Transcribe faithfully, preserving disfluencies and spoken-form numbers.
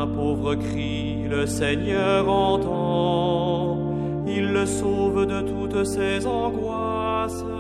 pauvre cri, le Seigneur entend. Il le sauve de toutes ses angoisses.